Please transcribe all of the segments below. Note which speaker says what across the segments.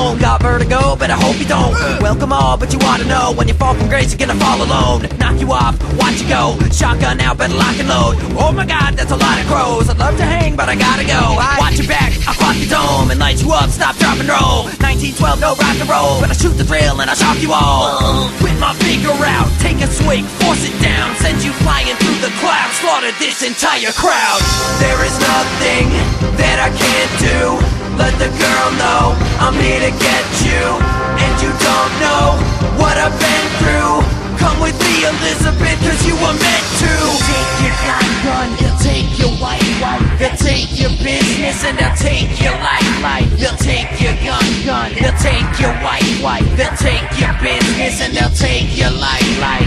Speaker 1: alone. Got vertigo, but I hope you don't. Welcome all, but you ought to know, when you fall from grace, you're gonna fall alone. Knock you off, watch you go. Shotgun out, better lock and load. Oh my god, that's a lot of crows. I'd love to hang, but I gotta go. Watch your back, I'll clock your dome and light you up, stop, drop and roll. 1912, no rock and roll, but I shoot the thrill and I shock you all. With my finger out, take a swing, force it down, send you flying through the clouds, slaughter this entire crowd. There is nothing that I can't do. Let the girl know I'm here to get you. And you don't know what I've been through. Come with me, Elizabeth, cause you were meant to. They'll take your gun, they'll take your wife. They'll take your business and they'll take your life. They'll take your gun, they'll take your wife. They'll take your business and they'll take your life.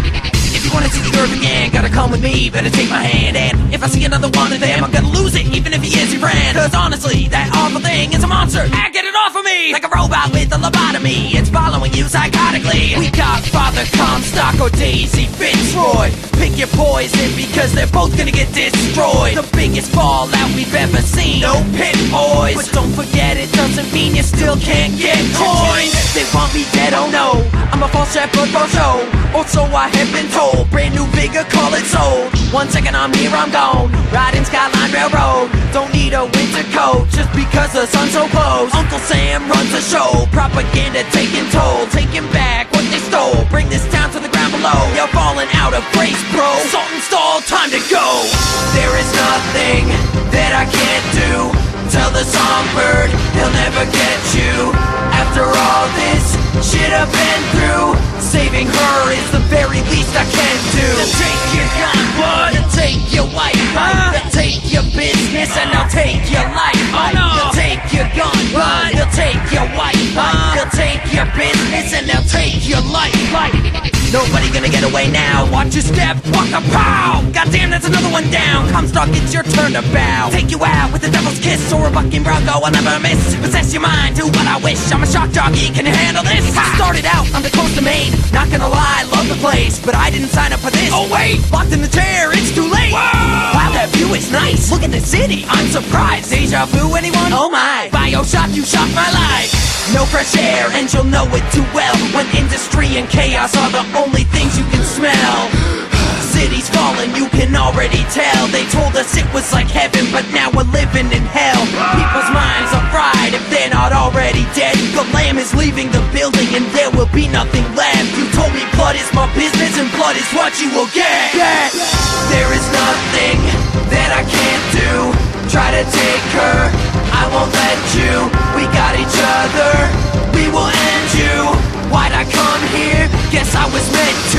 Speaker 1: If you wanna see the Irving Gang, gotta come with me, better take my hand. And if I see another one of them, I'm gonna lose it, even if he is your friend. Cause honestly, that awful thing is a monster. Get it off of me! Like a robot with a lobotomy, it's following you psychotically. We got Father Comstock or Daisy Fitzroy. Pick your poison, because they're both gonna get destroyed. The biggest fallout we've ever seen. No pit boys, but don't forget, it doesn't mean you still can't get coins. They want me dead, oh no, I'm a false shepherd for show, or so I have been told. Brand new vigor, call it sold. 1 second I'm here, I'm gone, riding Skyline Railroad. Don't need a winter coat, just because the sun's so close. Uncle Sam runs the show, propaganda taking toll. Taking back what they stole, bring this town to the ground below. You're falling out of grace, bro, salt and stall, time to go. There is nothing that I can't do. Tell the songbird he'll never get you. After all this shit I've been through, saving her is the very least I can do. They'll take your gun, what? They'll take your wife, they'll take your business and they'll take your life. They'll take your gun, what? They'll take your wife, they'll take your business and they'll take your life. Nobody gonna get away now. Watch your step, walk a pow. Goddamn, that's another one down. Comstock, it's your turn to bow. Take you out with a devil's kiss or a bucking bronco, I'll never miss. Possess your mind, do what I wish. I'm a shock jockey, can you handle this? Started out on the coast of Maine. Not gonna lie, love the place, but I didn't sign up for this. Oh wait, locked in the chair, it's too late. Whoa. Wow, that view is nice. Look at the city, I'm surprised. Deja vu, anyone? Oh my, BioShock, you shocked my life. No fresh air, and you'll know it too well, when industry and chaos are the only things you can smell. City's falling, you can already tell. They told us it was like heaven, but now we're living in hell. People's minds are fried if they're not already dead. The lamb is leaving the building and there will be nothing left. You told me blood is my business and blood is what you will get. There is nothing that I can't do. Try to take her, I won't let you. We got each other, we will end you. Why'd I come here? Guess I was meant to.